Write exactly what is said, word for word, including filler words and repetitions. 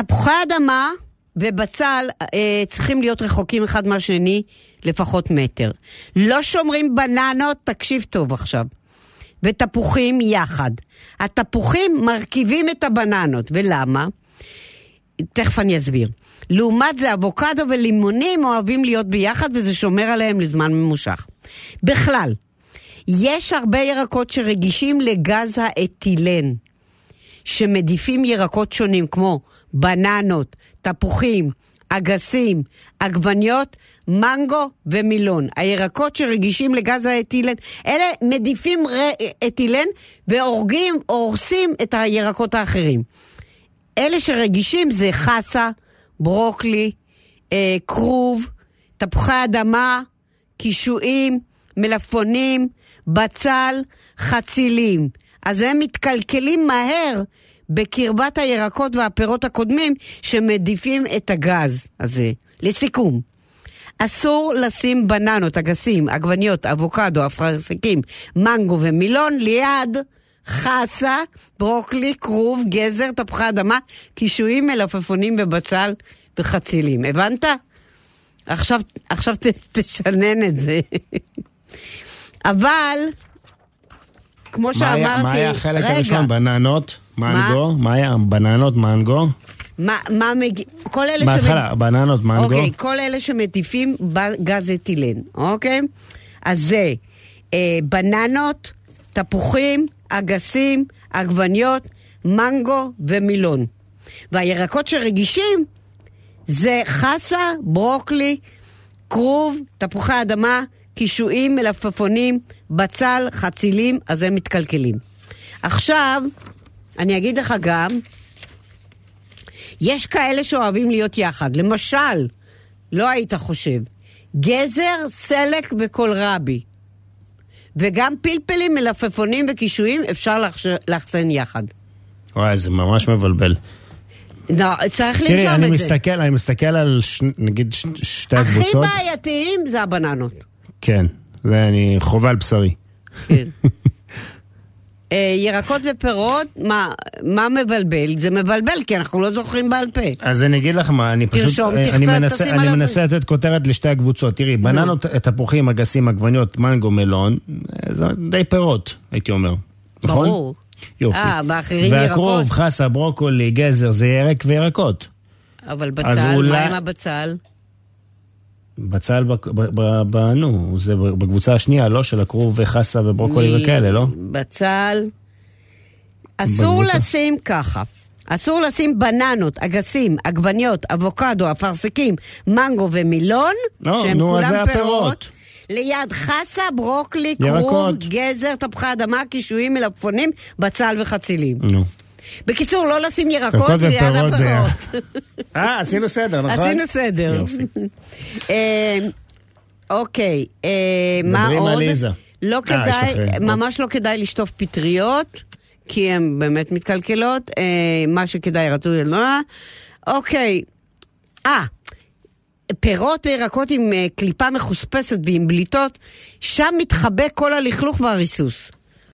תפוחי אדמה ובצל אה, צריכים להיות רחוקים אחד מהשני לפחות מטר. לא שומרים בננות, תקשיב טוב עכשיו. ותפוחים יחד. התפוחים מרכיבים את הבננות. ולמה? תכף אני אסביר. לעומת זה, אבוקדו ולימונים אוהבים להיות ביחד, וזה שומר עליהם לזמן ממושך. בכלל, יש הרבה ירקות שרגישים לגז האתילן, שמדיפים ירקות שונים, כמו בננות, תפוחים, אגסים, עגבניות, מנגו ומילון. הירקות שרגישים לגז האתילן, אלה מדיפים אתילן והורגים, הורסים את הירקות האחרים. אלה שרגישים זה חסה, ברוקלי, אה, קרוב, תפוחי אדמה, קישואים, מלפפונים, בצל, חצילים. אז הם מתקלקלים מהר בקרבת הירקות והפירות הקודמים שמדיפים את הגז הזה. לסיכום, אסור לשים בננות, אגסים, עגבניות, אבוקדו, אפרסקים, מנגו ומילון ליד חסה, ברוקלי, קרוב, גזר, תפוחי אדמה, קישואים, מלפפונים ובצל וחצילים. הבנת? עכשיו, עכשיו ת, תשנן את זה. אבל, כמו שאמרתי... מה היה החלק הראשון? בננות, מנגו? מה היה? בננות, מנגו? מה, מה מגיע... כל אלה בהתחלה, שמד... בננות, מנגו? אוקיי, כל אלה שמטיפים בגז אתילן, אוקיי? אז זה אה, בננות, תפוחים, אגסים, עגבניות, מנגו ומילון. והירקות שרגישים זה חסה, ברוקלי, קרוב, תפוחי אדמה, קישואים, מלפפונים, בצל, חצילים, אז הם מתקלקלים. עכשיו, אני אגיד לך גם, יש כאלה שאוהבים להיות יחד. למשל, לא היית חושב, גזר, סלק וקולרבי. וגם פלפלים, מלפפונים וקישואים אפשר לחסן יחד. וואי, זה ממש מבלבל. לא, צריך לנשום את זה. תראי, אני מסתכל, אני מסתכל על, ש... נגיד, ש... שתי הקבוצות. הכי בעייתיים זה הבננות. כן, זה אני חובה על בשרי. כן. ירקות ופירות, מה, מה מבלבל? זה מבלבל, כי אנחנו לא זוכרים בעל פה. אז אני אגיד לך מה, אני פשוט, תרשום, אני מנסה, אני מנסה לתת כותרת לשתי הקבוצות. תראי, בננות, תפוחים, אגסים, עגבניות, מנגו, מלון, זה די פירות, הייתי אומר. נכון? ברור. יופי. אה, באחרים ירקות. והקרוב, חסה, ברוקולי, גזר, זה ירק וירקות. אבל בצל, מה עם הבצל? בצל, נו, זה בקבוצה השנייה, לא? של הקרוב וחסה וברוקולי וכאלה, לא? בצל. אסור לשים ככה. אסור לשים בננות, אגסים, עגבניות, אבוקדו, אפרסקים, מנגו ומילון, שהם כולם פירות. ליד חסה, ברוקלי, קרוב, גזר, תפוחי אדמה, קישואים, מלפפונים, בצל וחצילים. נו. בקיצור, לא לשים ירקות ליד הפירות. אה, עשינו סדר, נכון? עשינו סדר. יופי. אוקיי, מה עוד? דברים על איזה. לא כדאי, ממש לא כדאי לשטוף פטריות, כי הן באמת מתקלקלות. מה שכדאי רצוי אלונה. אוקיי. אה, פירות וירקות עם קליפה מחוספסת ועם בליטות, שם מתחבא כל הלכלוך והריסוס.